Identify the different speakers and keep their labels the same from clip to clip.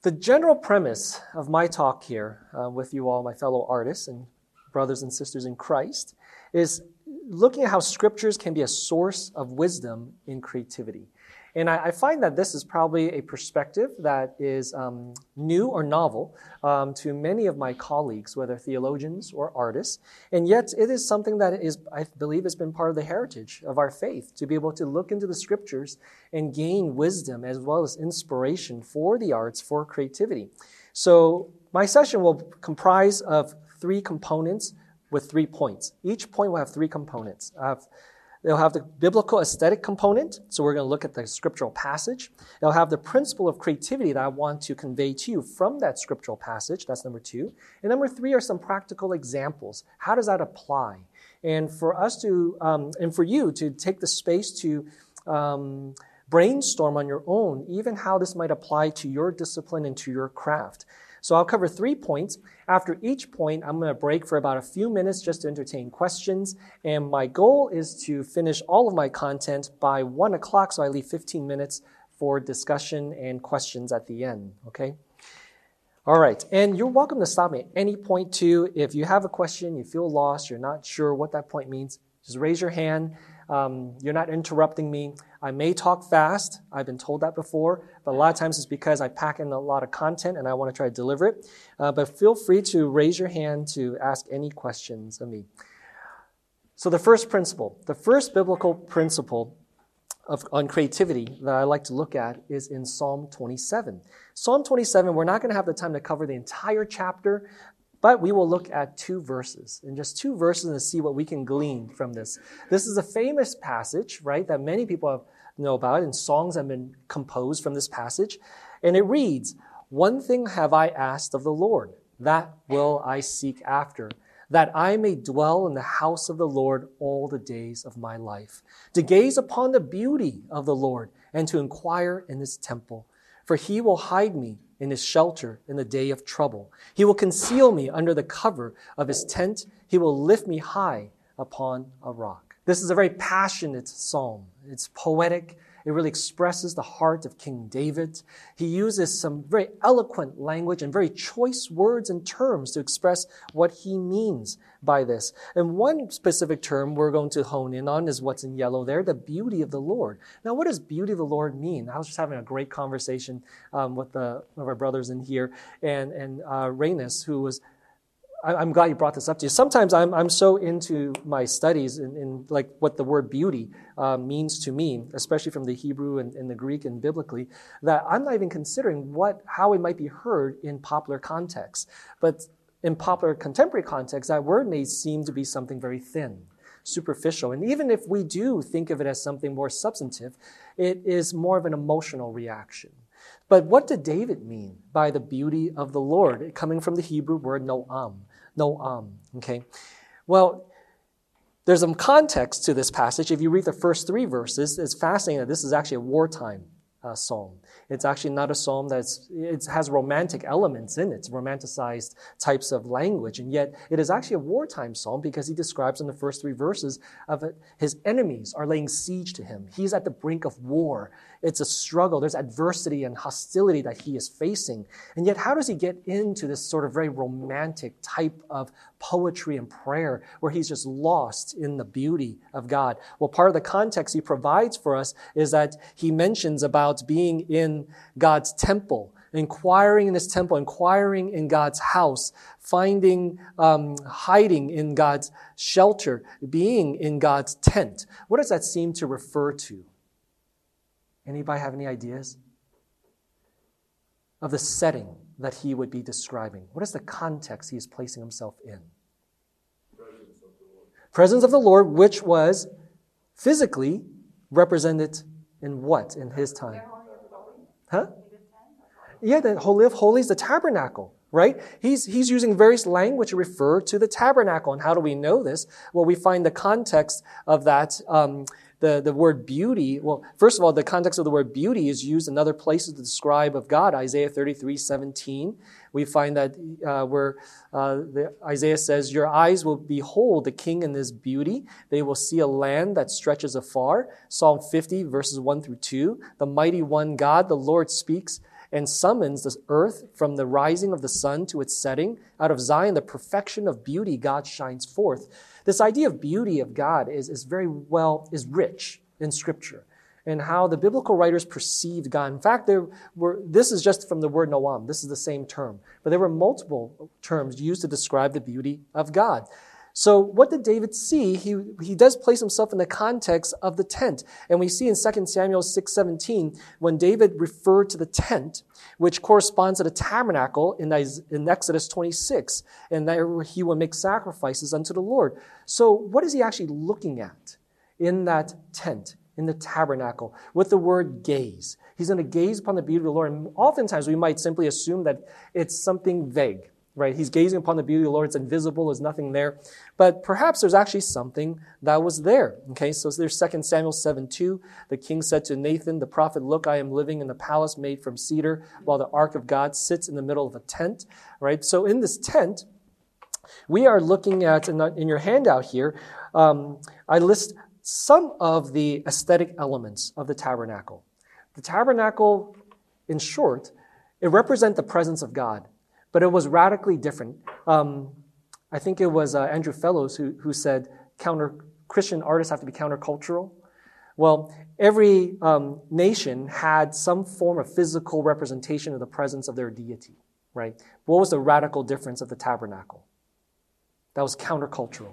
Speaker 1: The general premise of my talk here with you all, my fellow artists and brothers and sisters in Christ, is looking at how scriptures can be a source of wisdom in creativity. And I find that this is probably a perspective that is new or novel to many of my colleagues, whether theologians or artists. And yet it is something that is, I believe, has been part of the heritage of our faith, to be able to look into the scriptures and gain wisdom as well as inspiration for the arts, for creativity. So my session will comprise of 3 components with 3 points. Each point will have 3 components. They'll have the biblical aesthetic component, so we're going to look at the scriptural passage. They'll have the principle of creativity that I want to convey to you from that scriptural passage. That's number 2. And number 3 are some practical examples. How does that apply? And for us to, and for you to take the space to brainstorm on your own, even how this might apply to your discipline and to your craft. So I'll cover 3 points. After each point, I'm going to break for about a few minutes just to entertain questions. And my goal is to finish all of my content by 1 o'clock, so I leave 15 minutes for discussion and questions at the end, okay? All right, and you're welcome to stop me at any point too. If you have a question, you feel lost, you're not sure what that point means, just raise your hand. You're not interrupting me. I may talk fast. I've been told that before, but a lot of times it's because I pack in a lot of content and I want to try to deliver it. But feel free to raise your hand to ask any questions of me. So the first principle, the first biblical principle on creativity that I like to look at is in Psalm 27. Psalm 27, we're not going to have the time to cover the entire chapter, but we will look at 2 verses, and just 2 verses and see what we can glean from this. This is a famous passage, right, that many people know about, and songs have been composed from this passage. And it reads, "One thing have I asked of the Lord, that will I seek after, that I may dwell in the house of the Lord all the days of my life, to gaze upon the beauty of the Lord and to inquire in his temple. For he will hide me in his shelter in the day of trouble. He will conceal me under the cover of his tent. He will lift me high upon a rock." This is a very passionate psalm. It's poetic. It really expresses the heart of King David. He uses some very eloquent language and very choice words and terms to express what he means by this. And one specific term we're going to hone in on is what's in yellow there, the beauty of the Lord. Now, what does beauty of the Lord mean? I was just having a great conversation with one of our brothers in here, and Rainus, who was, I'm glad you brought this up to you. Sometimes I'm so into my studies in like what the word beauty means to me, especially from the Hebrew and the Greek and biblically, that I'm not even considering how it might be heard in popular context. But in popular contemporary context, that word may seem to be something very thin, superficial. And even if we do think of it as something more substantive, it is more of an emotional reaction. But what did David mean by the beauty of the Lord? Coming from the Hebrew word noam, okay? Well, there's some context to this passage. If you read the first 3 verses, it's fascinating that this is actually a wartime psalm. It's actually not a psalm it has romantic elements in it, romanticized types of language, and yet it is actually a wartime psalm because he describes in the first 3 verses of it, his enemies are laying siege to him. He's at the brink of war. It's a struggle. There's adversity and hostility that he is facing. And yet how does he get into this sort of very romantic type of poetry and prayer where he's just lost in the beauty of God? Well, part of the context he provides for us is that he mentions about being in God's temple, inquiring in his temple, inquiring in God's house, finding, hiding in God's shelter, being in God's tent. What does that seem to refer to? Anybody have any ideas of the setting that he would be describing? What is the context he is placing himself in? Presence of the Lord, which was physically represented in what in his time? Huh? Yeah, the Holy of Holies, the tabernacle, right? He's using various language to refer to the tabernacle. And how do we know this? Well, we find the context of that, the word beauty. Well, first of all, the context of the word beauty is used in other places to describe of God. Isaiah 33:17. We find that where Isaiah says, "Your eyes will behold the king in his beauty. They will see a land that stretches afar." Psalm 50, verses 1 through 2. "The mighty one God, the Lord speaks, and summons the earth from the rising of the sun to its setting. Out of Zion, the perfection of beauty, God shines forth. This idea of beauty of God is rich in Scripture, and how the biblical writers perceived God. In fact, this is just from the word noam. This is the same term. But there were multiple terms used to describe the beauty of God. So what did David see? He does place himself in the context of the tent. And we see in 2 Samuel 6:17, when David referred to the tent, which corresponds to the tabernacle in Exodus 26, and there he will make sacrifices unto the Lord. So what is he actually looking at in that tent, in the tabernacle, with the word gaze? He's going to gaze upon the beauty of the Lord. And oftentimes we might simply assume that it's something vague. Right? He's gazing upon the beauty of the Lord. It's invisible. There's nothing there. But perhaps there's actually something that was there. Okay, so there's 2 Samuel 7:2. The king said to Nathan, the prophet, look, I am living in the palace made from cedar, while the ark of God sits in the middle of a tent. Right? So in this tent, we are looking at, in your handout here, I list some of the aesthetic elements of the tabernacle. The tabernacle, in short, it represents the presence of God. But it was radically different. I think it was Andrew Fellows who said Christian artists have to be countercultural. Well, every nation had some form of physical representation of the presence of their deity, right? What was the radical difference of the tabernacle? That was countercultural.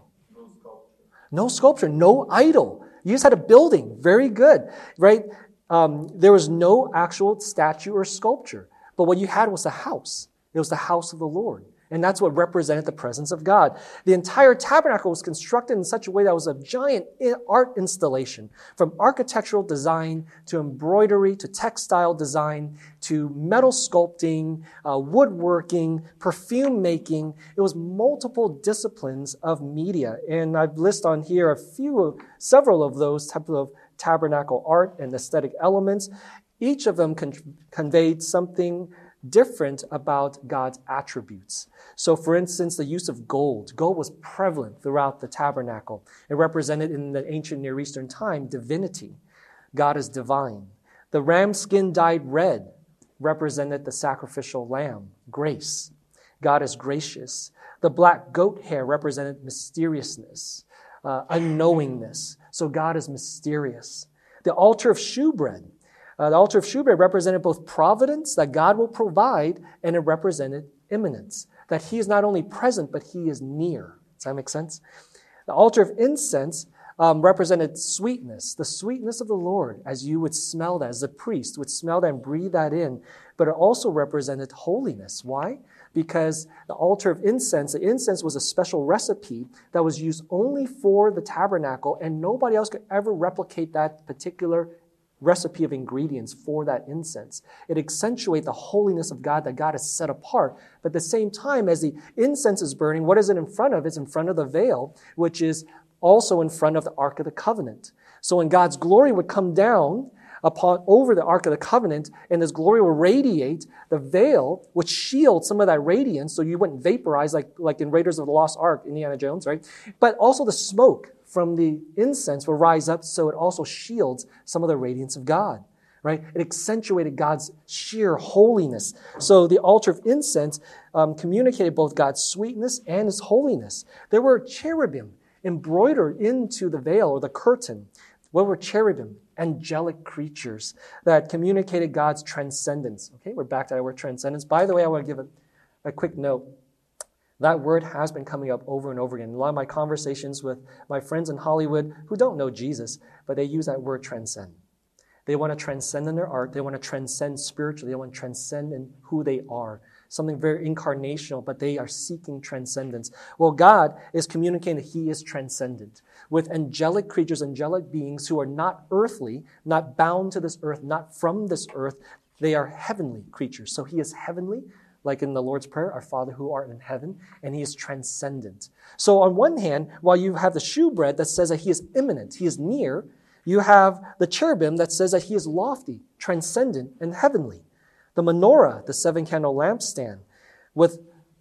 Speaker 1: No sculpture, no idol. You just had a building. Very good, right? There was no actual statue or sculpture. But what you had was a house. It was the house of the Lord. And that's what represented the presence of God. The entire tabernacle was constructed in such a way that it was a giant art installation, from architectural design to embroidery to textile design to metal sculpting, woodworking, perfume making. It was multiple disciplines of media. And I've listed on here several of those types of tabernacle art and aesthetic elements. Each of them conveyed something different about God's attributes. So, for instance, the use of gold. Gold was prevalent throughout the tabernacle. It represented in the ancient Near Eastern time divinity. God is divine. The ram skin dyed red represented the sacrificial lamb, grace. God is gracious. The black goat hair represented mysteriousness, unknowingness. So God is mysterious. The altar of shewbread. The altar of shewbread represented both providence, that God will provide, and it represented imminence, that he is not only present, but he is near. Does that make sense? The altar of incense represented sweetness, the sweetness of the Lord, as you would smell that, as a priest would smell that and breathe that in. But it also represented holiness. Why? Because the altar of incense, the incense was a special recipe that was used only for the tabernacle, and nobody else could ever replicate that particular recipe of ingredients for that incense. It accentuates the holiness of God, that God is set apart. But at the same time, as the incense is burning, what is it in front of? It's in front of the veil, which is also in front of the Ark of the Covenant. So when God's glory would come down over the Ark of the Covenant, and His glory will radiate, the veil would shield some of that radiance so you wouldn't vaporize like in Raiders of the Lost Ark, Indiana Jones, right? But also the smoke from the incense will rise up so it also shields some of the radiance of God, right? It accentuated God's sheer holiness. So the altar of incense communicated both God's sweetness and His holiness. There were cherubim embroidered into the veil or the curtain. What were cherubim? Angelic creatures that communicated God's transcendence. Okay, we're back to that word transcendence. By the way, I want to give a quick note. That word has been coming up over and over again. In a lot of my conversations with my friends in Hollywood who don't know Jesus, but they use that word transcend. They want to transcend in their art. They want to transcend spiritually. They want to transcend in who they are. Something very incarnational, but they are seeking transcendence. Well, God is communicating that He is transcendent with angelic creatures, angelic beings who are not earthly, not bound to this earth, not from this earth. They are heavenly creatures. So He is heavenly, like in the Lord's Prayer, our Father who art in heaven, and He is transcendent. So on one hand, while you have the shewbread that says that He is imminent, He is near, you have the cherubim that says that He is lofty, transcendent, and heavenly. The menorah, the seven-candle lampstand, with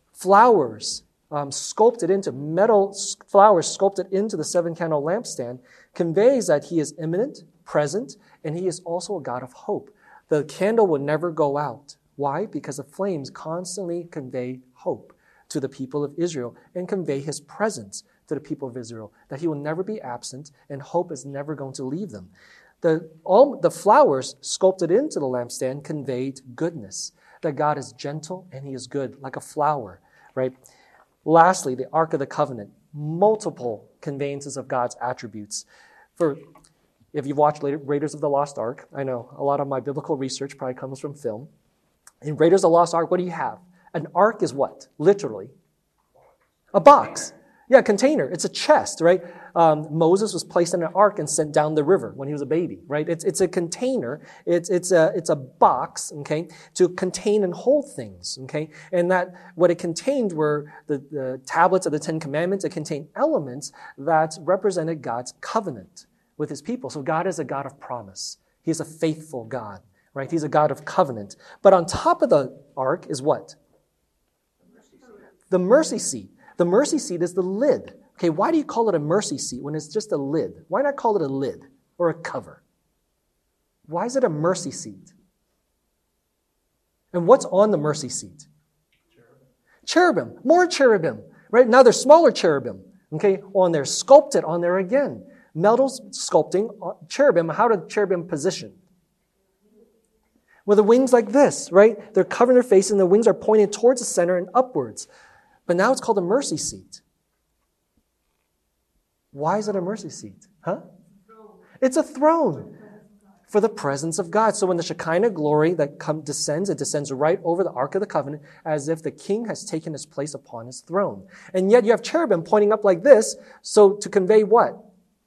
Speaker 1: flowers sculpted into metal flowers sculpted into the seven-candle lampstand, conveys that He is imminent, present, and He is also a God of hope. The candle will never go out. Why? Because the flames constantly convey hope to the people of Israel and convey his presence to the people of Israel, that he will never be absent and hope is never going to leave them. All the flowers sculpted into the lampstand conveyed goodness, that God is gentle and he is good, like a flower, right? Lastly, the Ark of the Covenant, multiple conveyances of God's attributes. If you've watched Raiders of the Lost Ark, I know a lot of my biblical research probably comes from film. In Raiders of the Lost Ark, what do you have? An ark is what? Literally. A box. Yeah, a container. It's a chest, right? Moses was placed in an ark and sent down the river when he was a baby, right? It's a container. It's a box, okay, to contain and hold things, okay? And that what it contained were the tablets of the Ten Commandments. It contained elements that represented God's covenant with his people. So God is a God of promise. He's a faithful God, right? He's a God of covenant. But on top of the ark is what? The mercy seat. The mercy seat is the lid. Okay, why do you call it a mercy seat when it's just a lid? Why not call it a lid or a cover? Why is it a mercy seat? And what's on the mercy seat? Cherubim. More cherubim. Right? Now there's smaller cherubim. Okay, on there, sculpted on there again. Metals sculpting cherubim. How do cherubim position? With the wings like this, right? They're covering their face and the wings are pointing towards the center and upwards. But now it's called a mercy seat. Why is it a mercy seat? Huh? It's a throne for the presence of God. So when the Shekinah glory that descends, it descends right over the Ark of the Covenant as if the king has taken his place upon his throne. And yet you have cherubim pointing up like this, so to convey what?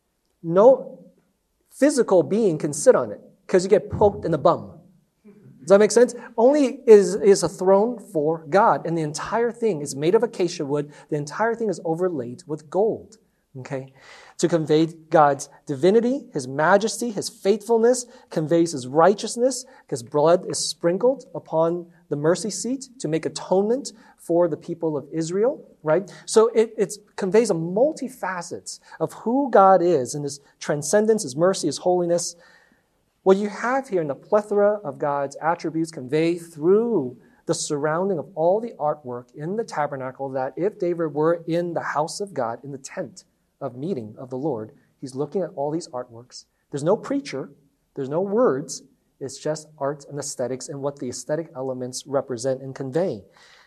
Speaker 1: No physical being can sit on it because you get poked in the bum. Does that make sense? Only is a throne for God, and the entire thing is made of acacia wood. The entire thing is overlaid with gold, okay? To convey God's divinity, his majesty, his faithfulness, conveys his righteousness, because blood is sprinkled upon the mercy seat to make atonement for the people of Israel, right? So it conveys a multifacets of who God is and his transcendence, his mercy, his holiness. What you have here in the plethora of God's attributes convey through the surrounding of all the artwork in the tabernacle, that if David were in the house of God, in the tent of meeting of the Lord, he's looking at all these artworks. There's no preacher. There's no words. It's just art and aesthetics and what the aesthetic elements represent and convey.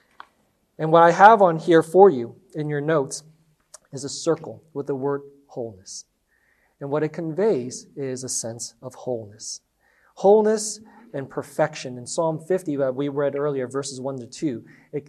Speaker 1: And what I have on here for you in your notes is a circle with the word wholeness. And what it conveys is a sense of wholeness. Wholeness and perfection. In Psalm 50 that we read earlier, verses 1 to 2,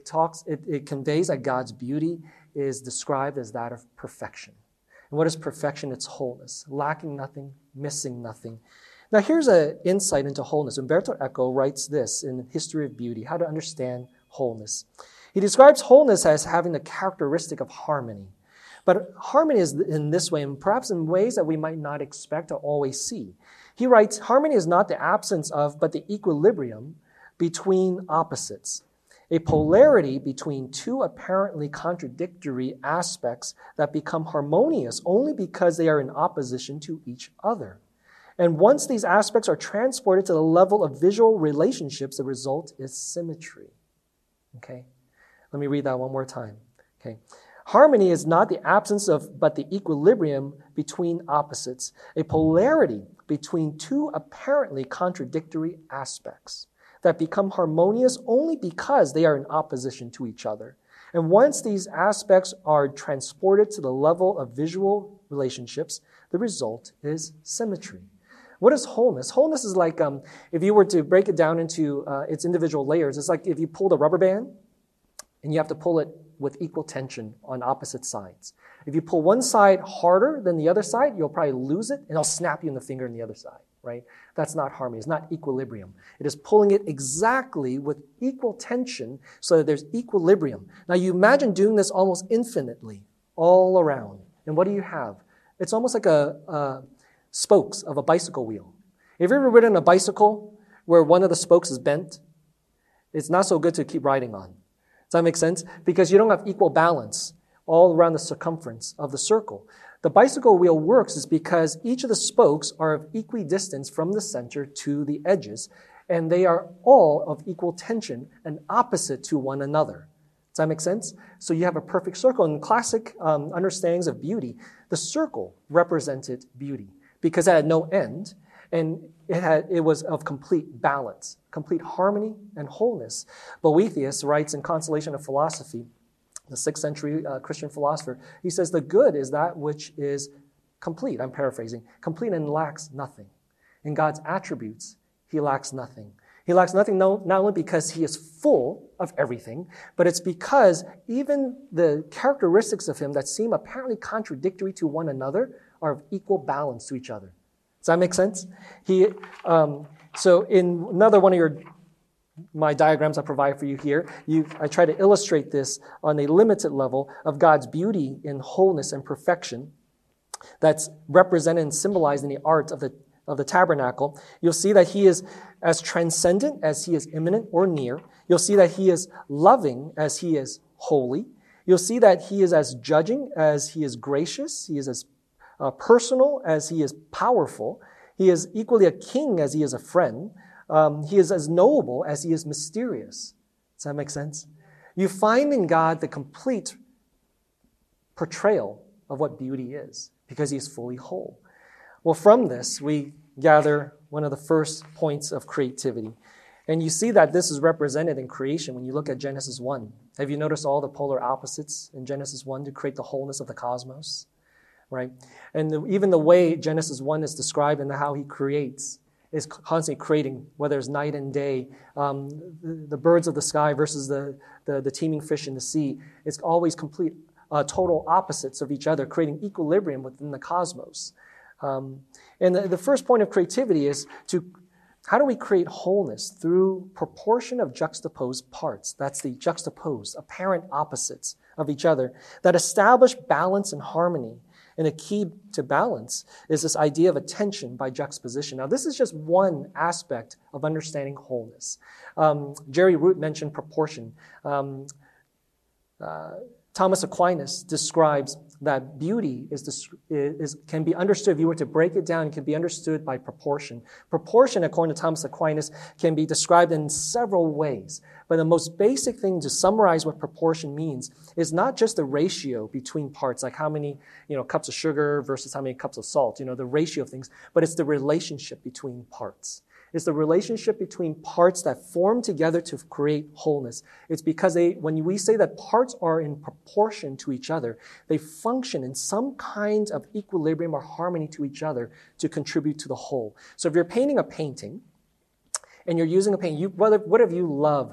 Speaker 1: it conveys that God's beauty is described as that of perfection. And what is perfection? It's wholeness, lacking nothing, missing nothing. Now here's an insight into wholeness. Umberto Eco writes this in History of Beauty, how to understand wholeness. He describes wholeness as having the characteristic of harmony. But harmony is in this way, and perhaps in ways that we might not expect or always see. He writes, harmony is not the absence of, but the equilibrium between opposites. A polarity between two apparently contradictory aspects that become harmonious only because they are in opposition to each other. And once these aspects are transported to the level of visual relationships, the result is symmetry. Okay? Let me read that one more time. Okay? Harmony is not the absence of, but the equilibrium between opposites, a polarity between two apparently contradictory aspects that become harmonious only because they are in opposition to each other. And once these aspects are transported to the level of visual relationships, the result is symmetry. What is wholeness? Wholeness is like, if you were to break it down into its individual layers, it's like if you pulled a rubber band and you have to pull it with equal tension on opposite sides. If you pull one side harder than the other side, you'll probably lose it, and it'll snap you in the finger on the other side, right? That's not harmony. It's not equilibrium. It is pulling it exactly with equal tension so that there's equilibrium. Now, you imagine doing this almost infinitely all around. And what do you have? It's almost like spokes of a bicycle wheel. Have you ever ridden a bicycle where one of the spokes is bent? It's not so good to keep riding on. Does that make sense? Because you don't have equal balance all around the circumference of the circle. The bicycle wheel works is because each of the spokes are of equidistance from the center to the edges. and they are all of equal tension and opposite to one another. Does that make sense? So you have a perfect circle. In classic understandings of beauty, the circle represented beauty because it had no end, and it was of complete balance, complete harmony and wholeness. Boethius writes in Consolation of Philosophy, the 6th century Christian philosopher, he says, the good is that which is complete, I'm paraphrasing, complete and lacks nothing. In God's attributes, he lacks nothing. He lacks nothing not only because he is full of everything, but it's because even the characteristics of him that seem apparently contradictory to one another are of equal balance to each other. Does that make sense? So in another one of my diagrams I provide for you here, I try to illustrate this on a limited level of God's beauty in wholeness and perfection that's represented and symbolized in the art of the tabernacle. You'll see that he is as transcendent as he is immanent or near. You'll see that he is loving as he is holy. You'll see that he is as judging as he is gracious. He is as personal as he is powerful. He is equally a king as he is a friend. He is as knowable as he is mysterious. Does that make sense? You find in God the complete portrayal of what beauty is because he is fully whole. Well, from this, we gather one of the first points of creativity. And you see that this is represented in creation when you look at Genesis 1. Have you noticed all the polar opposites in Genesis 1 to create the wholeness of the cosmos? Right? And even the way Genesis 1 is described and how he creates is constantly creating, whether it's night and day, the birds of the sky versus the teeming fish in the sea. It's always complete, total opposites of each other, creating equilibrium within the cosmos. And the first point of creativity is how do we create wholeness? Through proportion of juxtaposed parts. That's the juxtaposed, apparent opposites of each other that establish balance and harmony. And a key to balance is this idea of attention by juxtaposition. Now, this is just one aspect of understanding wholeness. Jerry Root mentioned proportion. Thomas Aquinas describes that beauty can be understood, if you were to break it down, it can be understood by proportion. Proportion, according to Thomas Aquinas, can be described in several ways. But the most basic thing to summarize what proportion means is not just the ratio between parts, like how many cups of sugar versus how many cups of salt, the ratio of things, but it's the relationship between parts. It's the relationship between parts that form together to create wholeness. It's because when we say that parts are in proportion to each other, they function in some kind of equilibrium or harmony to each other to contribute to the whole. So if you're painting a painting and you're using a paint, what if you love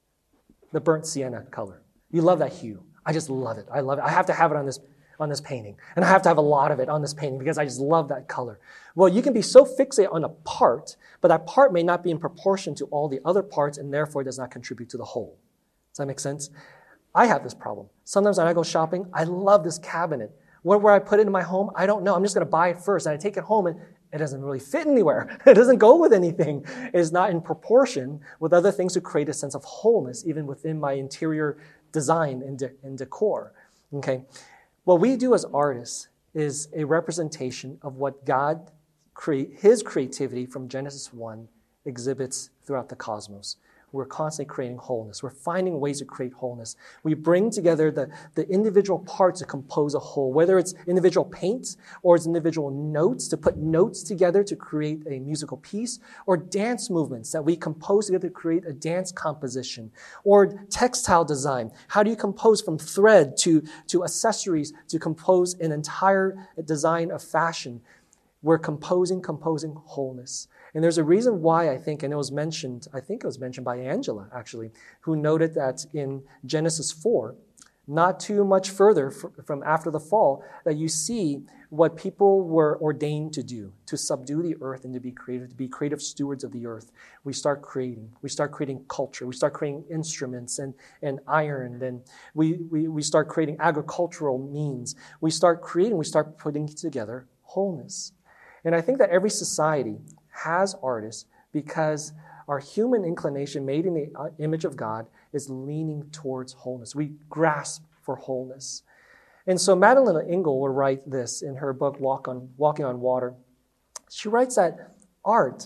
Speaker 1: the burnt sienna color? You love that hue. I just love it. I love it. I have to have it on this painting. And I have to have a lot of it on this painting because I just love that color. Well, you can be so fixated on a part, but that part may not be in proportion to all the other parts and therefore does not contribute to the whole. Does that make sense? I have this problem. Sometimes when I go shopping, I love this cabinet. Where I put it in my home, I don't know. I'm just going to buy it first. And I take it home and it doesn't really fit anywhere. It doesn't go with anything. It's not in proportion with other things to create a sense of wholeness, even within my interior design and decor. Okay? What we do as artists is a representation of what God, his creativity from Genesis 1 exhibits throughout the cosmos. We're constantly creating wholeness. We're finding ways to create wholeness. We bring together the individual parts to compose a whole, whether it's individual paints or it's individual notes, to put notes together to create a musical piece, or dance movements that we compose together to create a dance composition, or textile design. How do you compose from thread to accessories to compose an entire design of fashion? We're composing wholeness. And there's a reason why I think it was mentioned by Angela, actually, who noted that in Genesis 4, not too much further from after the fall, that you see what people were ordained to do, to subdue the earth and to be creative stewards of the earth. We start creating culture, we start creating instruments and iron, and we start creating agricultural means. We start putting together wholeness. And I think that every society has artists because our human inclination made in the image of God is leaning towards wholeness. We grasp for wholeness. And so Madeleine L'Engle will write this in her book, Walking on Water. She writes that art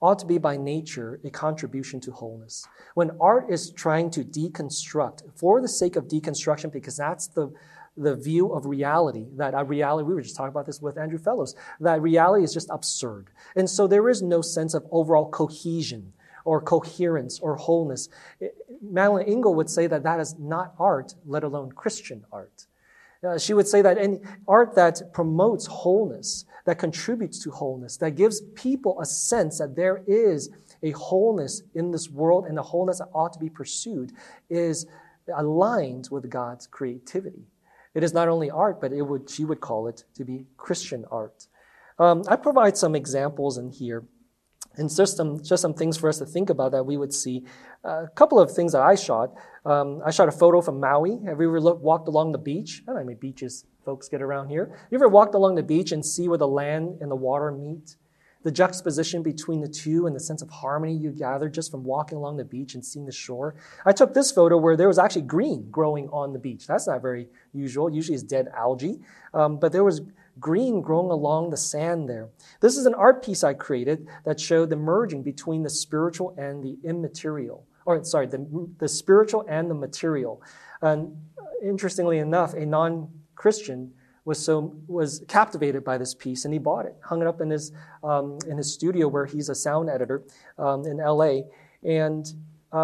Speaker 1: ought to be by nature a contribution to wholeness. When art is trying to deconstruct, for the sake of deconstruction, because that's the view of reality, that a reality, we were just talking about this with Andrew Fellows, that reality is just absurd. And so there is no sense of overall cohesion or coherence or wholeness. Madeline Engel would say that that is not art, let alone Christian art. She would say that any art that promotes wholeness, that contributes to wholeness, that gives people a sense that there is a wholeness in this world and a wholeness that ought to be pursued, is aligned with God's creativity. It is not only art, but she would call it to be Christian art. I provide some examples in here, and just some things for us to think about that we would see. A couple of things that I shot. I shot a photo from Maui. Have you ever walked along the beach? I don't know how many beaches folks get around here. You ever walked along the beach and see where the land and the water meet? The juxtaposition between the two and the sense of harmony you gather just from walking along the beach and seeing the shore. I took this photo where there was actually green growing on the beach. That's not very usual. Usually it's dead algae. But there was green growing along the sand there. This is an art piece I created that showed the merging between the spiritual and the immaterial. The spiritual and the material. And interestingly enough, a non-Christian was captivated by this piece, and he bought it, hung it up in his studio where he's a sound editor in L.A. And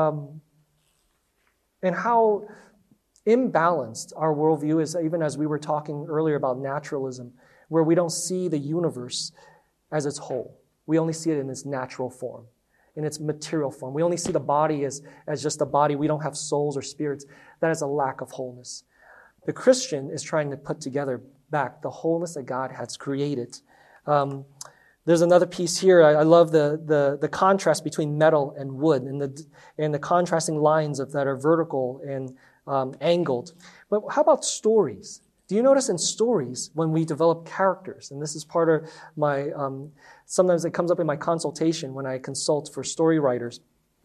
Speaker 1: how imbalanced our worldview is, even as we were talking earlier about naturalism, where we don't see the universe as its whole. We only see it in its natural form, in its material form. We only see the body as just a body. We don't have souls or spirits. That is a lack of wholeness. The Christian is trying to put together back the wholeness that God has created. There's another piece here. I love the contrast between metal and wood and the contrasting lines that are vertical and angled. But how about stories? Do you notice in stories when we develop characters? And this is part of my, sometimes it comes up in my consultation when I consult for story writers.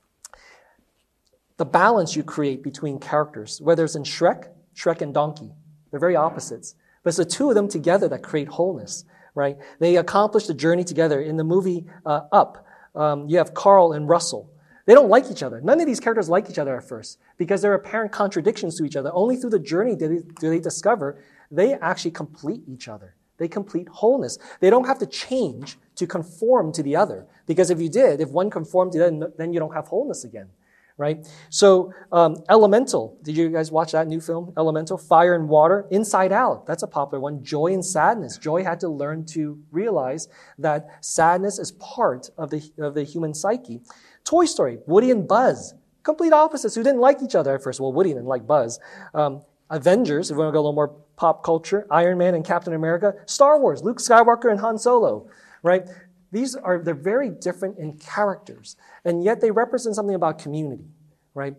Speaker 1: The balance you create between characters, whether it's in Shrek and Donkey, they're very opposites. But it's the two of them together that create wholeness, right? They accomplish the journey together. In the movie Up, you have Carl and Russell. They don't like each other. None of these characters like each other at first because there are apparent contradictions to each other. Only through the journey do they discover they actually complete each other. They complete wholeness. They don't have to change to conform to the other, because if you did, if one conformed to the other, then you don't have wholeness again. Right? So, Elemental. Did you guys watch that new film, Elemental? Fire and Water. Inside Out. That's a popular one. Joy and Sadness. Joy had to learn to realize that sadness is part of the human psyche. Toy Story. Woody and Buzz. Complete opposites who didn't like each other at first. Well, Woody didn't like Buzz. Avengers, if we want to go a little more pop culture. Iron Man and Captain America. Star Wars. Luke Skywalker and Han Solo. Right? They're very different in characters, and yet they represent something about community, right?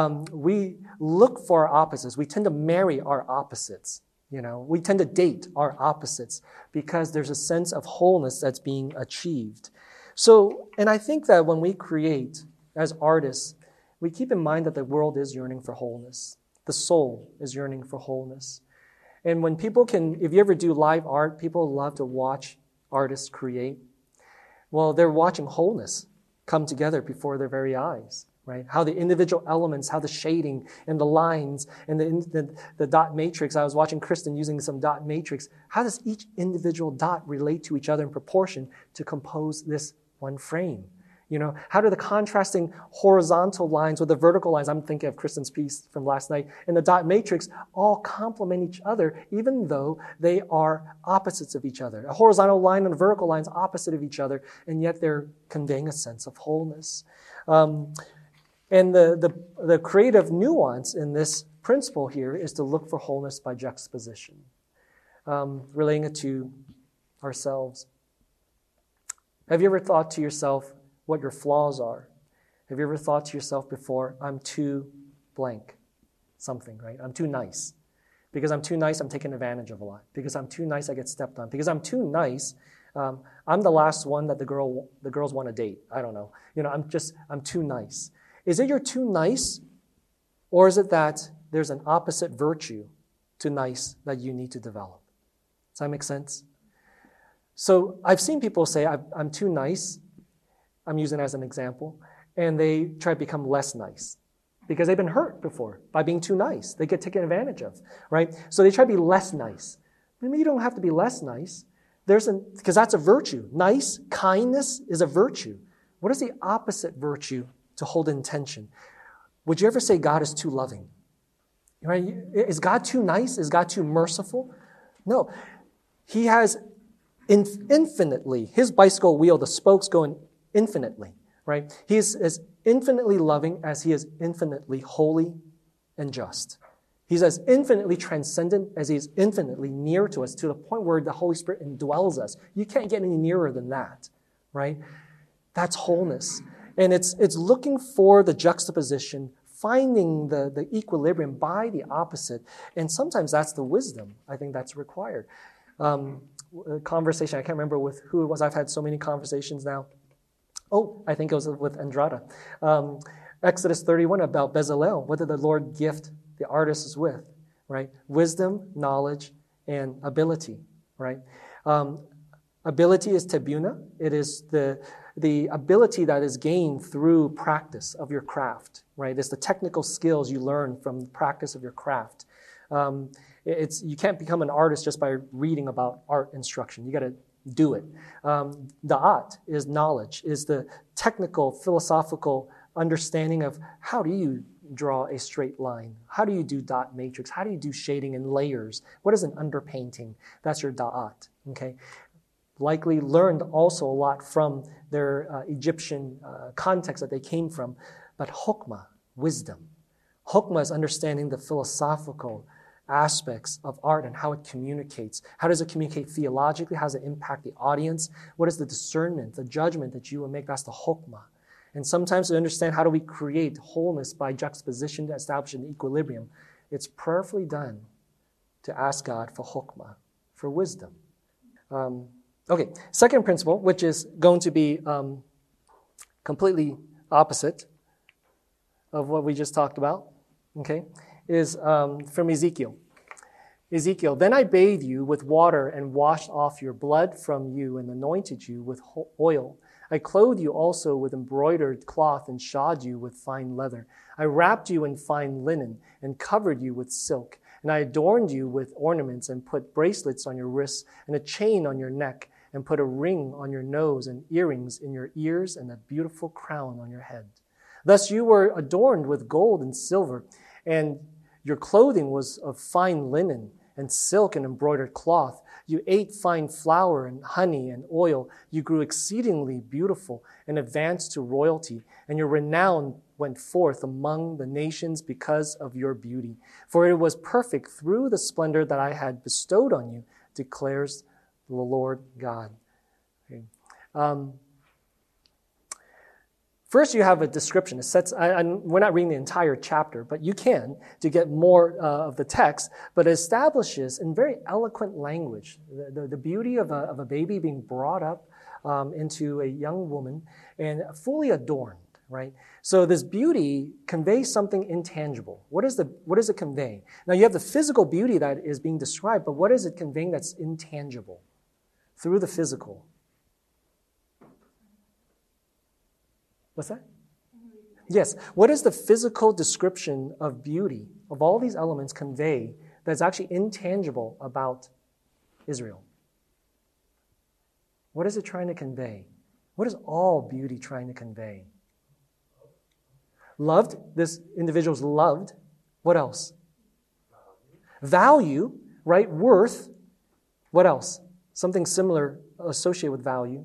Speaker 1: We look for our opposites. We tend to marry our opposites, We tend to date our opposites because there's a sense of wholeness that's being achieved. So, and I think that when we create as artists, we keep in mind that the world is yearning for wholeness. The soul is yearning for wholeness. And when people if you ever do live art, people love to watch artists create. Well, they're watching wholeness come together before their very eyes, right? How the individual elements, how the shading and the lines and the dot matrix. I was watching Kristen using some dot matrix. How does each individual dot relate to each other in proportion to compose this one frame? How do the contrasting horizontal lines with the vertical lines, I'm thinking of Kristen's piece from last night, and the dot matrix all complement each other, even though they are opposites of each other. A horizontal line and a vertical line is opposite of each other, and yet they're conveying a sense of wholeness. And the creative nuance in this principle here is to look for wholeness by juxtaposition, relating it to ourselves. Have you ever thought to yourself what your flaws are? Have you ever thought to yourself before, I'm too blank something, right? I'm too nice. Because I'm too nice, I'm taken advantage of a lot. Because I'm too nice, I get stepped on. Because I'm too nice, I'm the last one that the girls want to date. I don't know. I'm too nice. Is it you're too nice, or is it that there's an opposite virtue to nice that you need to develop? Does that make sense? So I've seen people say, I'm too nice, I'm using as an example, and they try to become less nice because they've been hurt before by being too nice. They get taken advantage of, right? So they try to be less nice. Maybe you don't have to be less nice. Because that's a virtue. Nice, kindness is a virtue. What is the opposite virtue to hold in tension? Would you ever say God is too loving? Right? Is God too nice? Is God too merciful? No. He has infinitely, his bicycle wheel, the spokes go infinitely, right? He is as infinitely loving as he is infinitely holy and just. He's as infinitely transcendent as he is infinitely near to us, to the point where the Holy Spirit indwells us. You can't get any nearer than that, right? That's wholeness. And it's looking for the juxtaposition, finding the equilibrium by the opposite. And sometimes that's the wisdom, I think, that's required. A conversation, I can't remember with who it was. I've had so many conversations now. Oh, I think it was with Andrada. Exodus 31 about Bezalel. What did the Lord gift the artist with, right? Wisdom, knowledge, and ability, right? Ability is tebuna. It is the ability that is gained through practice of your craft, right? It's the technical skills you learn from the practice of your craft. You can't become an artist just by reading about art instruction. You got to do it. Da'at is knowledge, is the technical, philosophical understanding of how do you draw a straight line? How do you do dot matrix? How do you do shading and layers? What is an underpainting? That's your da'at, okay? Likely learned also a lot from their Egyptian context that they came from. But hokmah, wisdom. Hokmah is understanding the philosophical aspects of art and how it communicates. How does it communicate theologically? How does it impact the audience? What is the discernment, the judgment that you will make? That's the hokmah. And sometimes to understand how do we create wholeness by juxtaposition to establish an equilibrium, it's prayerfully done to ask God for hokmah, for wisdom. Okay, second principle, which is going to be completely opposite of what we just talked about, okay, is from Ezekiel. Ezekiel, then I bathed you with water and washed off your blood from you and anointed you with oil. I clothed you also with embroidered cloth and shod you with fine leather. I wrapped you in fine linen and covered you with silk. And I adorned you with ornaments and put bracelets on your wrists and a chain on your neck and put a ring on your nose and earrings in your ears and a beautiful crown on your head. Thus you were adorned with gold and silver, and your clothing was of fine linen and silk and embroidered cloth. You ate fine flour and honey and oil. You grew exceedingly beautiful and advanced to royalty, and your renown went forth among the nations because of your beauty. For it was perfect through the splendor that I had bestowed on you, declares the Lord God. Okay. First, you have a description. It sets. We're not reading the entire chapter, but you can to get more of the text. But it establishes in very eloquent language the beauty of a baby being brought up into a young woman and fully adorned. Right. So this beauty conveys something intangible. What does it convey? Now you have the physical beauty that is being described, but what is it conveying that's intangible through the physical? What's that? Yes. What is the physical description of beauty, of all these elements convey that's actually intangible about Israel? What is it trying to convey? What is all beauty trying to convey? Loved. This individual's loved. What else? Value, right? Worth. What else? Something similar associated with value.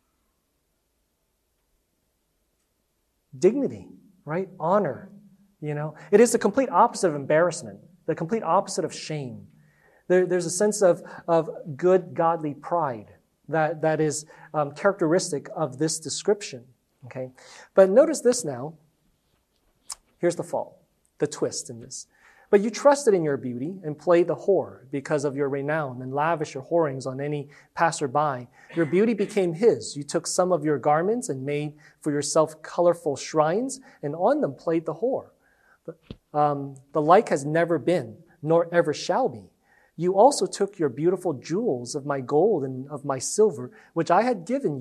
Speaker 1: Dignity, right? Honor, It is the complete opposite of embarrassment, the complete opposite of shame. There's a sense of good, godly pride that is characteristic of this description, okay? But notice this now. Here's the fault, the twist in this. But you trusted in your beauty and played the whore because of your renown and lavished your whorings on any passerby. Your beauty became his. You took some of your garments and made for yourself colorful shrines and on them played the whore. The like has never been, nor ever shall be. You also took your beautiful jewels of my gold and of my silver, which I had given you,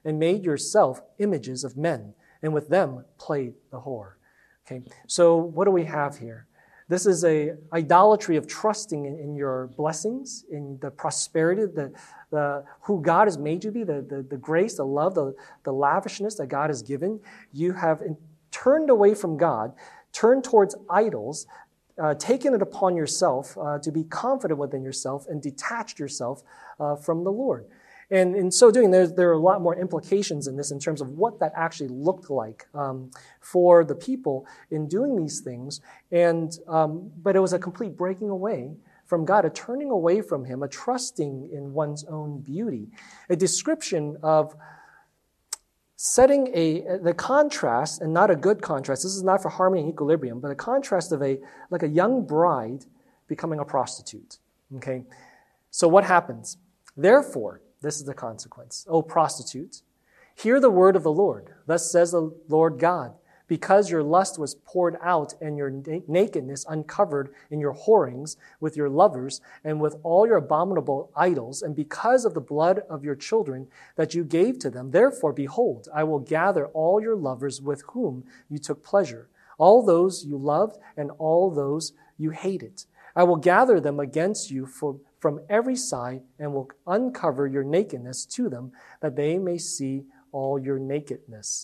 Speaker 1: and made yourself images of men, and with them played the whore. Okay, so what do we have here? This is a idolatry of trusting in your blessings, in the prosperity, the who God has made you to be, the grace, the love, the lavishness that God has given. You have turned away from God, turned towards idols, taken it upon yourself to be confident within yourself and detached yourself from the Lord. And in so doing, there are a lot more implications in this in terms of what that actually looked like for the people in doing these things. But it was a complete breaking away from God, a turning away from Him, a trusting in one's own beauty, a description of setting the contrast, and not a good contrast. This is not for harmony and equilibrium, but a contrast of like a young bride becoming a prostitute. Okay, so what happens? Therefore, this is the consequence. O prostitute, hear the word of the Lord. Thus says the Lord God, because your lust was poured out and your nakedness uncovered in your whorings with your lovers and with all your abominable idols, and because of the blood of your children that you gave to them, therefore, behold, I will gather all your lovers with whom you took pleasure, all those you loved and all those you hated. I will gather them against you from every side and will uncover your nakedness to them, that they may see all your nakedness.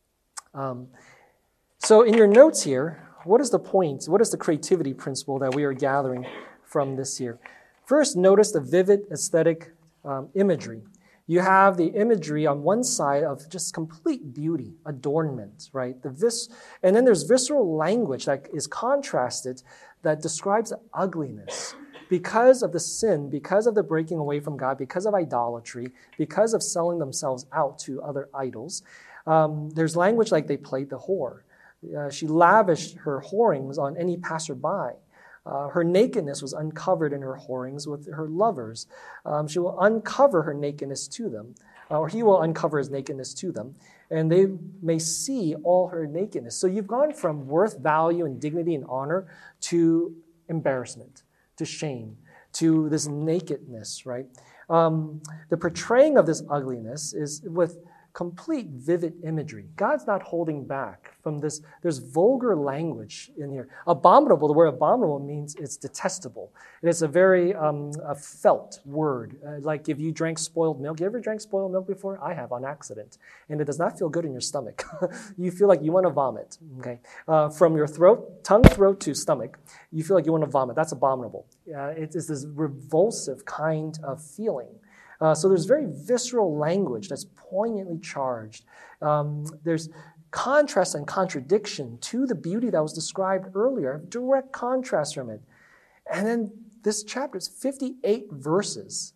Speaker 1: So in your notes here, what is the point? What is the creativity principle that we are gathering from this here? First, notice the vivid aesthetic imagery. You have the imagery on one side of just complete beauty, adornment, right? And then there's visceral language that is contrasted that describes the ugliness. Because of the sin, because of the breaking away from God, because of idolatry, because of selling themselves out to other idols, there's language like they played the whore. She lavished her whorings on any passerby. Her nakedness was uncovered in her whorings with her lovers. She will uncover her nakedness to them, or he will uncover his nakedness to them, and they may see all her nakedness. So you've gone from worth, value, and dignity and honor to embarrassment, to shame, to this nakedness, right? The portraying of this ugliness is with complete vivid imagery. God's not holding back from this. There's vulgar language in here. Abominable, the word abominable means it's detestable. It is a very a felt word. Like if you drank spoiled milk. You ever drank spoiled milk before? I have on accident. And it does not feel good in your stomach. You feel like you want to vomit. Okay, from your tongue, throat to stomach, you feel like you want to vomit. That's abominable. It is this revulsive kind of feeling. So there's very visceral language that's poignantly charged. There's contrast and contradiction to the beauty that was described earlier, direct contrast from it. And then this chapter is 58 verses.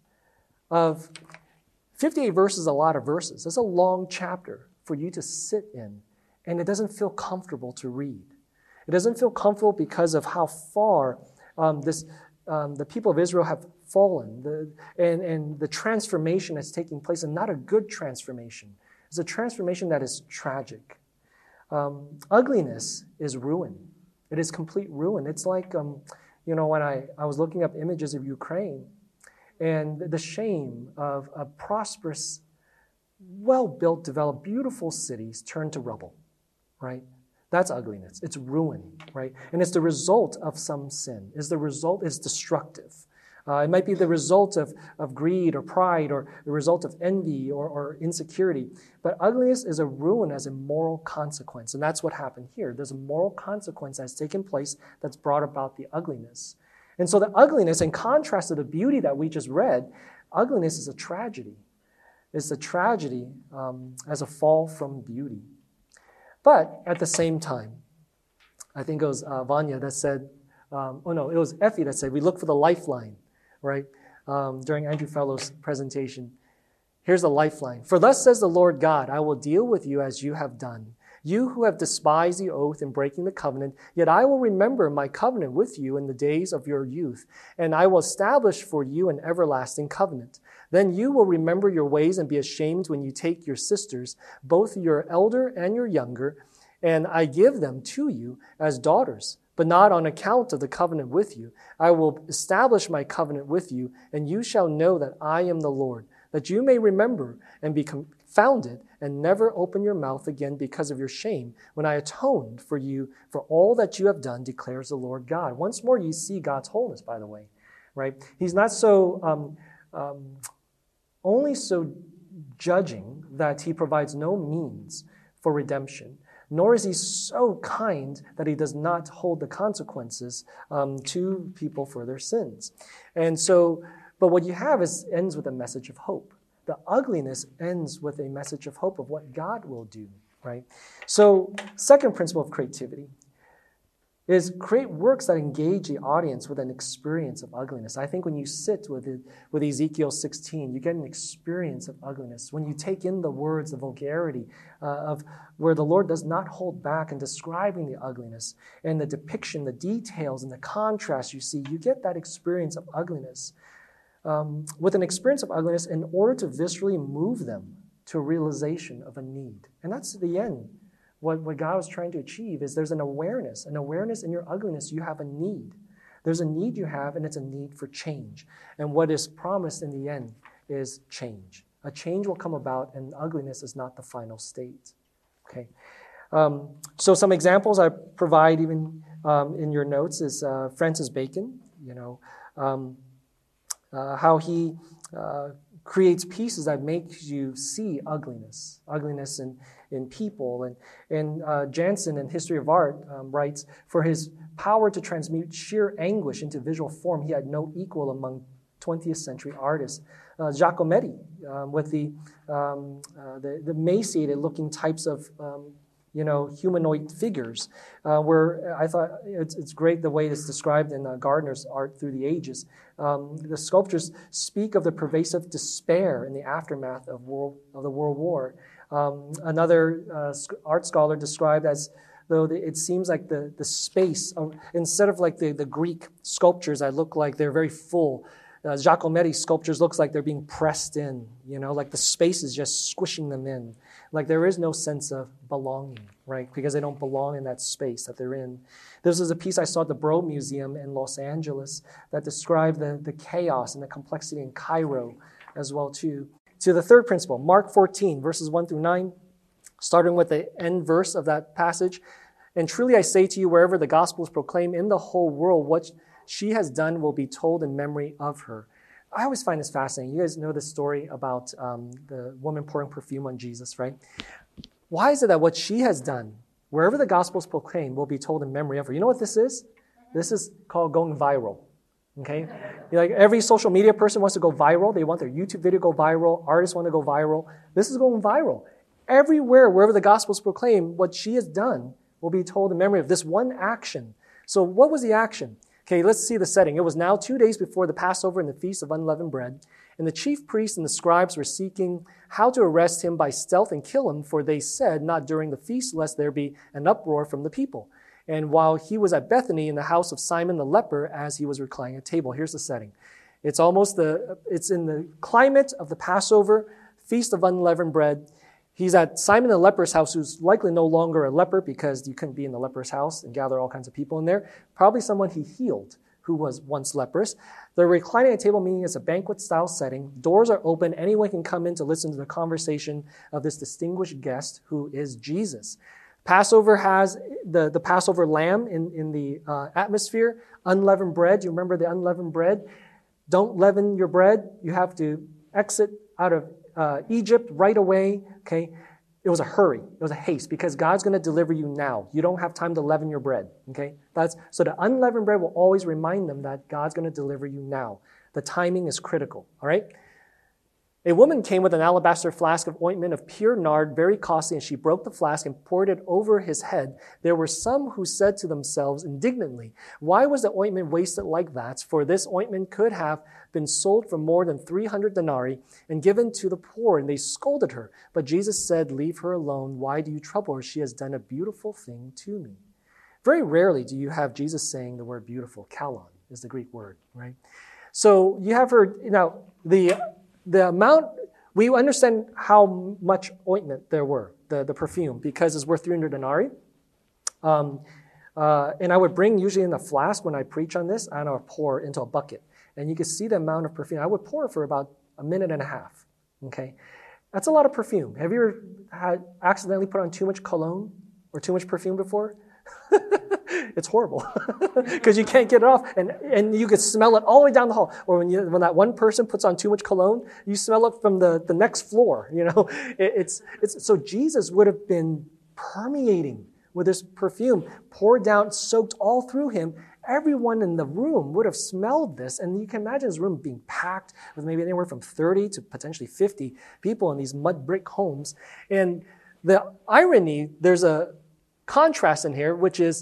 Speaker 1: 58 verses is a lot of verses. That's a long chapter for you to sit in, and it doesn't feel comfortable to read. It doesn't feel comfortable because of how far the people of Israel have fallen, and the transformation that's taking place, and not a good transformation. It's a transformation that is tragic. Ugliness is ruin. It is complete ruin. It's like, when I was looking up images of Ukraine, and the shame of a prosperous, well-built, developed, beautiful cities turned to rubble, right? That's ugliness. It's ruin, right? And it's the result of some sin. It's destructive. It might be the result of greed or pride, or the result of envy or insecurity. But ugliness is a ruin as a moral consequence. And that's what happened here. There's a moral consequence that's taken place that's brought about the ugliness. And so the ugliness, in contrast to the beauty that we just read, ugliness is a tragedy. It's a tragedy as a fall from beauty. But at the same time, I think it was Vanya that said, it was Effie that said, we look for the lifeline, right? During Andrew Fellow's presentation. Here's the lifeline. For thus says the Lord God, I will deal with you as you have done. You who have despised the oath in breaking the covenant, yet I will remember my covenant with you in the days of your youth, and I will establish for you an everlasting covenant. Then you will remember your ways and be ashamed when you take your sisters, both your elder and your younger, and I give them to you as daughters, but not on account of the covenant with you. I will establish my covenant with you, and you shall know that I am the Lord. that you may remember and be confounded and never open your mouth again because of your shame when I atoned for you for all that you have done, declares the Lord God. Once more, you see God's wholeness, by the way, right? He's not so only so judging that he provides no means for redemption, nor is he so kind that he does not hold the consequences to people for their sins. And so, but what you have ends with a message of hope. The ugliness ends with a message of hope of what God will do, right? So, second principle of creativity is create works that engage the audience with an experience of ugliness. I think when you sit with Ezekiel 16, you get an experience of ugliness. When you take in the words, the vulgarity of where the Lord does not hold back in describing the ugliness and the depiction, the details, and the contrast you see, you get that experience of ugliness. With an experience of ugliness in order to viscerally move them to a realization of a need. And that's the end. What God was trying to achieve is there's an awareness in your ugliness. You have a need. There's a need you have, and it's a need for change. And what is promised in the end is change. A change will come about, and ugliness is not the final state. Okay. So some examples I provide even in your notes is Francis Bacon, how he creates pieces that make you see ugliness in people. And Jansen in History of Art writes, for his power to transmute sheer anguish into visual form, he had no equal among 20th century artists. Giacometti with the emaciated looking types of humanoid figures, where I thought it's great the way it's described in Gardner's Art Through the Ages. The sculptures speak of the pervasive despair in the aftermath of the World War. Another art scholar described as though it seems like the space, instead of like the Greek sculptures that look like they're very full, Giacometti sculptures looks like they're being pressed in, like the space is just squishing them in. Like there is no sense of belonging, right? Because they don't belong in that space that they're in. This is a piece I saw at the Broad Museum in Los Angeles that described the chaos and the complexity in Cairo as well too. To the third principle, Mark 14, verses 1 through 9, starting with the end verse of that passage. And truly I say to you, wherever the gospel is proclaimed in the whole world, what she has done will be told in memory of her. I always find this fascinating. You guys know the story about the woman pouring perfume on Jesus, right? Why is it that what she has done, wherever the gospel is proclaimed, will be told in memory of her? You know what this is? This is called going viral, okay? Like every social media person wants to go viral. They want their YouTube video to go viral. Artists want to go viral. This is going viral. Everywhere, wherever the gospel is proclaimed, what she has done will be told in memory of this one action. So what was the action? Okay, let's see the setting. It was now 2 days before the Passover and the Feast of Unleavened Bread, and the chief priests and the scribes were seeking how to arrest him by stealth and kill him, for they said, not during the feast, lest there be an uproar from the people. And while he was at Bethany in the house of Simon the leper, as he was reclining at table. Here's the setting. It's in the climate of the Passover, Feast of Unleavened Bread. He's at Simon the leper's house, who's likely no longer a leper because you couldn't be in the leper's house and gather all kinds of people in there. Probably someone he healed who was once leprous. They're reclining at a table, meaning it's a banquet-style setting. Doors are open. Anyone can come in to listen to the conversation of this distinguished guest who is Jesus. Passover has the Passover lamb in the atmosphere. Unleavened bread. You remember the unleavened bread? Don't leaven your bread. You have to exit out of Egypt right away, okay? It was a hurry. It was a haste because God's going to deliver you now. You don't have time to leaven your bread, okay? So the unleavened bread will always remind them that God's going to deliver you now. The timing is critical, all right? A woman came with an alabaster flask of ointment of pure nard, very costly, and she broke the flask and poured it over his head. There were some who said to themselves indignantly, why was the ointment wasted like that? For this ointment could have been sold for more than 300 denarii and given to the poor. And they scolded her. But Jesus said, leave her alone. Why do you trouble her? She has done a beautiful thing to me. Very rarely do you have Jesus saying the word beautiful. Kalon is the Greek word, right? So you have her, now, the amount, we understand how much ointment there were, the perfume, because it's worth 300 denarii. And I would bring usually in a flask when I preach on this, and I would pour into a bucket. And you can see the amount of perfume. I would pour for about a minute and a half, Okay? That's a lot of perfume. Have you ever accidentally put on too much cologne or too much perfume before? It's horrible because you can't get it off, and you could smell it all the way down the hall. Or when that one person puts on too much cologne, you smell it from the next floor. So Jesus would have been permeating with this perfume, poured down, soaked all through him. Everyone in the room would have smelled this, and you can imagine this room being packed with maybe anywhere from 30 to potentially 50 people in these mud brick homes. And the irony, there's a contrast in here, which is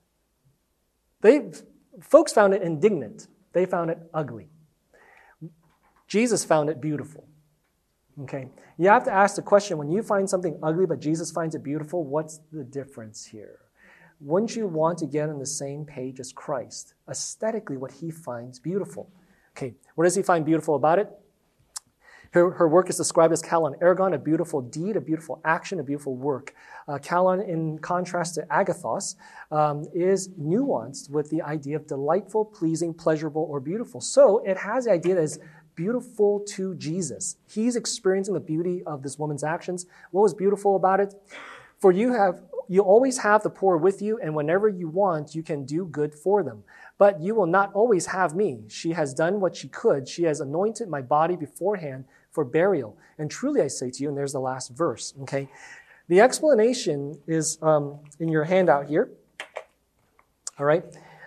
Speaker 1: folks found it indignant. They found it ugly. Jesus found it beautiful. Okay? You have to ask the question, when you find something ugly but Jesus finds it beautiful, what's the difference here? Wouldn't you want to get on the same page as Christ? Aesthetically, what he finds beautiful. Okay, what does he find beautiful about it? Her work is described as kalon ergon, a beautiful deed, a beautiful action, a beautiful work. Kalon, in contrast to agathos, is nuanced with the idea of delightful, pleasing, pleasurable, or beautiful. So it has the idea that it's beautiful to Jesus. He's experiencing the beauty of this woman's actions. What was beautiful about it? For you always have the poor with you, and whenever you want, you can do good for them. But you will not always have me. She has done what she could. She has anointed my body beforehand for burial. And truly I say to you, and there's the last verse, okay? The explanation is in your handout here. All right?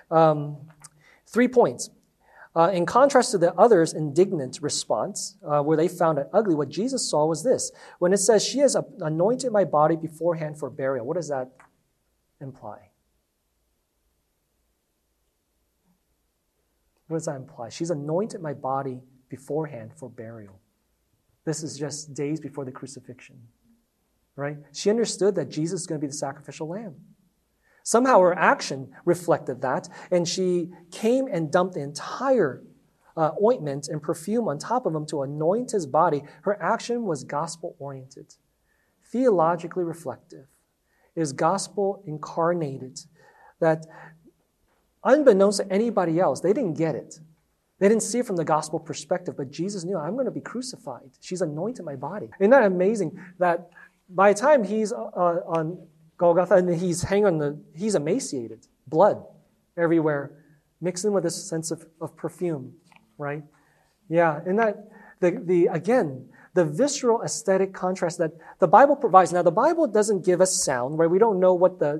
Speaker 1: 3 points. In contrast to the others' indignant response, where they found it ugly, what Jesus saw was this. When it says, she has anointed my body beforehand for burial, what does that imply? What does that imply? She's anointed my body beforehand for burial. This is just days before the crucifixion, right? She understood that Jesus is going to be the sacrificial lamb. Somehow her action reflected that, and she came and dumped the entire ointment and perfume on top of him to anoint his body. Her action was gospel-oriented, theologically reflective. It is gospel incarnated, that unbeknownst to anybody else, they didn't get it. They didn't see it from the gospel perspective, but Jesus knew, I'm going to be crucified. She's anointed my body. Isn't that amazing that by the time he's on Golgotha and he's he's emaciated, blood everywhere, mixed in with this sense of perfume, right? Yeah, and that, the visceral aesthetic contrast that the Bible provides. Now, the Bible doesn't give us sound, right? We don't know what the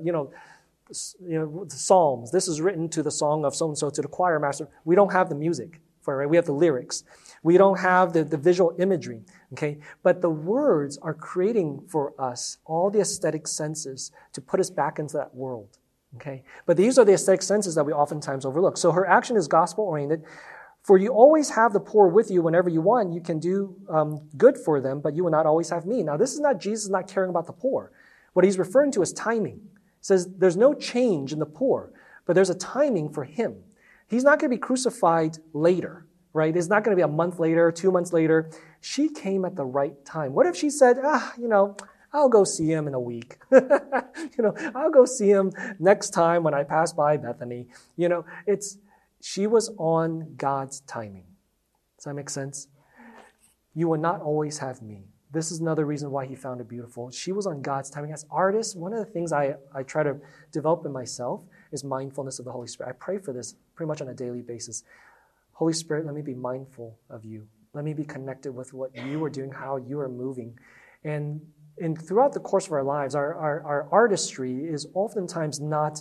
Speaker 1: Psalms. This is written to the song of so-and-so, to the choir master. We don't have the music for it, right? We have the lyrics. We don't have the visual imagery, okay? But the words are creating for us all the aesthetic senses to put us back into that world, okay? But these are the aesthetic senses that we oftentimes overlook. So her action is gospel-oriented. For you always have the poor with you whenever you want. You can do good for them, but you will not always have me. Now, this is not Jesus not caring about the poor. What he's referring to is timing. He says there's no change in the poor, but there's a timing for him. He's not going to be crucified later, right? It's not going to be a month later, 2 months later. She came at the right time. What if she said, I'll go see him in a week. I'll go see him next time when I pass by Bethany. She was on God's timing. Does that make sense? You will not always have me. This is another reason why he found it beautiful. She was on God's timing. As artists, one of the things I try to develop in myself is mindfulness of the Holy Spirit. I pray for this pretty much on a daily basis. Holy Spirit, let me be mindful of you. Let me be connected with what you are doing, how you are moving. And throughout the course of our lives, our artistry is oftentimes not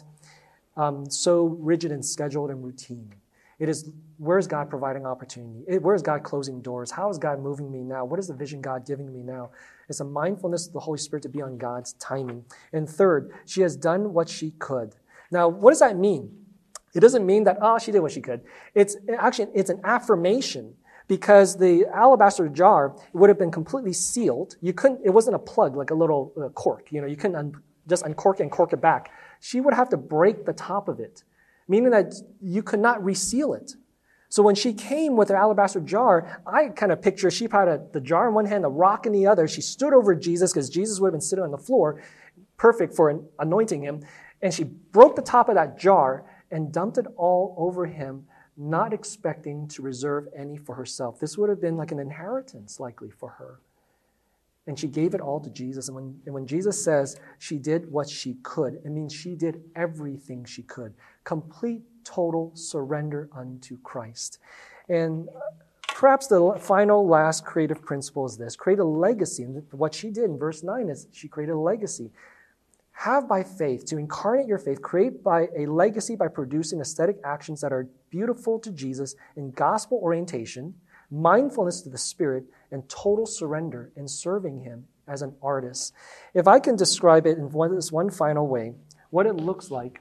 Speaker 1: so rigid and scheduled and routine. It is, where is God providing opportunity? Where is God closing doors? How is God moving me now? What is the vision God giving me now? It's a mindfulness of the Holy Spirit to be on God's timing. And third, she has done what she could. Now, what does that mean? It doesn't mean that, she did what she could. It's an affirmation, because the alabaster jar would have been completely sealed. It wasn't a plug like a little cork. You couldn't just uncork and cork it back. She would have to break the top of it, meaning that you could not reseal it. So when she came with her alabaster jar, I kind of picture she had the jar in one hand, a rock in the other. She stood over Jesus, because Jesus would have been sitting on the floor, perfect for anointing him. And she broke the top of that jar and dumped it all over him not expecting to reserve any for herself. This would have been like an inheritance, likely, for her. And she gave it all to Jesus. And when Jesus says she did what she could, it means she did everything she could. Complete, total surrender unto Christ. And perhaps the final, last creative principle is this. Create a legacy. And what she did in verse 9 is she created a legacy. Have by faith, to incarnate your faith, create by a legacy by producing aesthetic actions that are beautiful to Jesus in gospel orientation, mindfulness to the Spirit, and total surrender in serving Him as an artist. If I can describe it in this one final way, what it looks like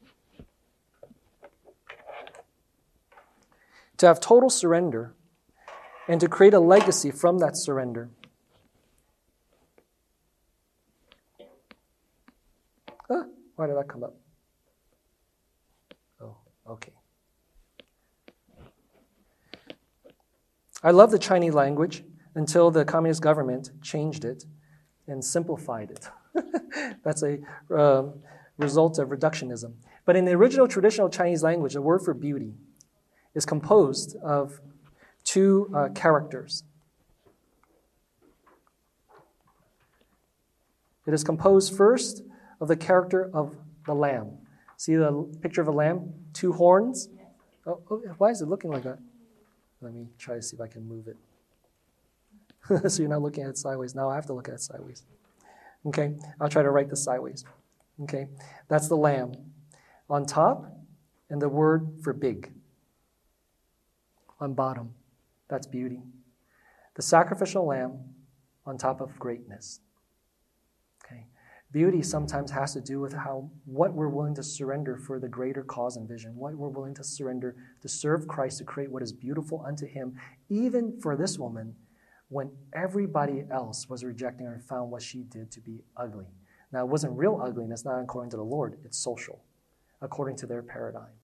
Speaker 1: to have total surrender and to create a legacy from that surrender. Why did that come up? Oh, okay. I love the Chinese language until the communist government changed it and simplified it. That's a result of reductionism. But in the original traditional Chinese language, the word for beauty is composed of two characters. It is composed first of the character of the lamb. See the picture of a lamb? Two horns? Oh, why is it looking like that? Let me try to see if I can move it. So you're not looking at it sideways. Now I have to look at it sideways. Okay, I'll try to write this sideways. Okay, that's the lamb. On top, and the word for big. On bottom, that's beauty. The sacrificial lamb on top of greatness. Okay. Beauty sometimes has to do with what we're willing to surrender for the greater cause and vision, what we're willing to surrender to serve Christ, to create what is beautiful unto Him, even for this woman, when everybody else was rejecting her and found what she did to be ugly. Now, it wasn't real ugliness, not according to the Lord, it's social, according to their paradigm.